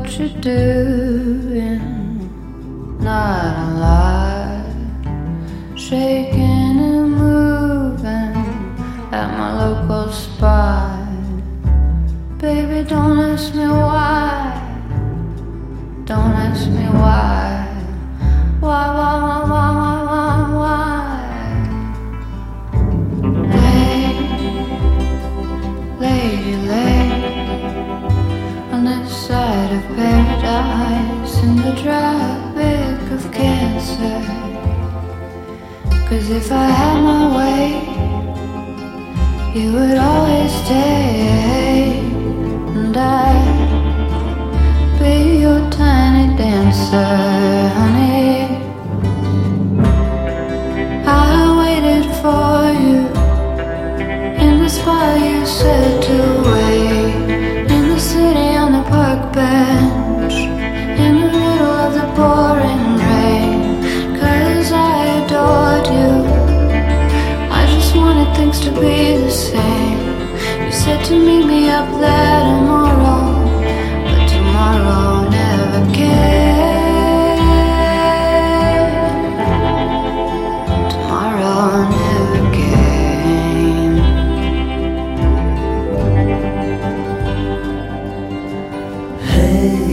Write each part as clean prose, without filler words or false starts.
what you're doing, not alive, shaking and moving at my local spot. Baby, don't ask me why, don't ask me why, why, why, why, why, why, why? Lady, lay on this side of paradise in the tropic of Cancer. 'Cause if I had my way, you would always stay, and I'd be your tiny dancer, honey. I waited for you in the spot you said to wait, in the city on the park bench, in the middle of the pouring rain. 'Cause I adored you, I just wanted things to be the same. You said to meet me up there tomorrow, but tomorrow never came. Tomorrow never came. Hey,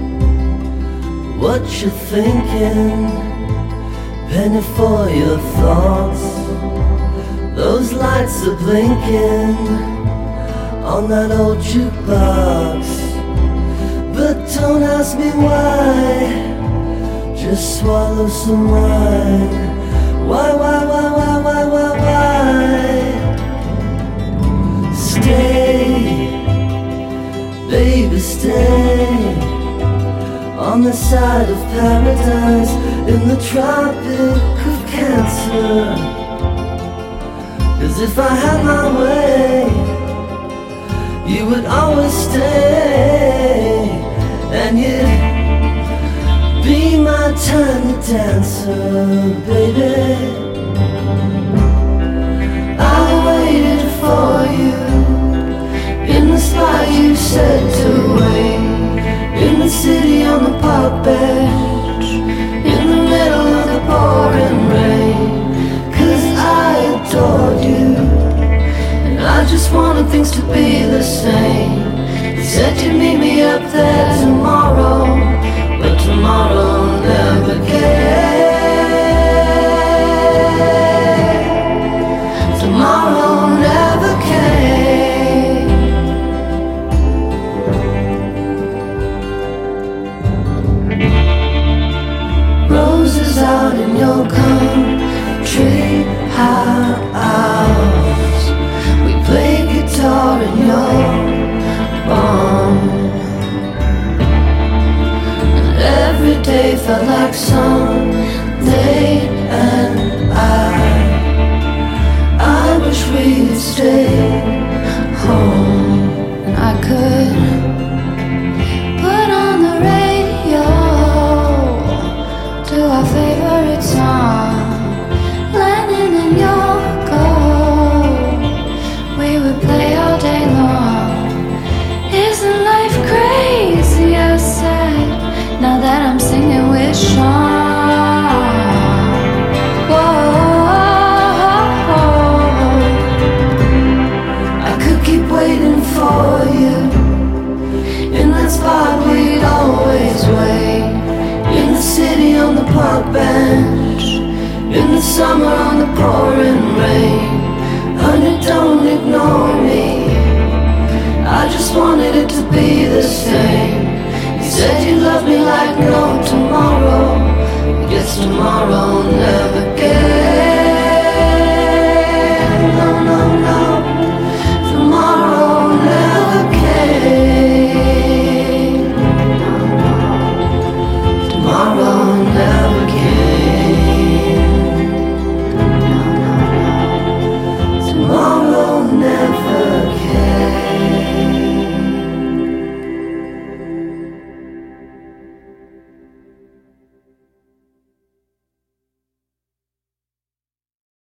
what you thinking? Penny for your thoughts. Those lights are blinking on that old jukebox. But don't ask me why, just swallow some wine. Why, why, why, why, why, why, why? Stay, baby, stay on the side of paradise in the Tropic of Cancer. 'Cause if I had my way, you would always stay, and you'd be my tiny dancer, baby. I waited for you in the spot you said to wait, in the city on the park bench, in the middle of the pouring rain. 'Cause I adored you, and I just wanted things to be the same. You said you'd meet me up there tomorrow, but tomorrow never came. Tomorrow never came. Roses out in your country house, we play guitar in your barn, and every day felt like Sunday, and I wish we'd stay home, and I could put on the radio to our favorite song, Lennon and Yoko. We would play all day long. Isn't life crazy? I said, now that I'm singing with Sean. Whoa, I could keep waiting for you in that spot we'd always wait, in the city on the park bench, in the summer on the pouring rain. Honey, don't ignore me, I just wanted it to be the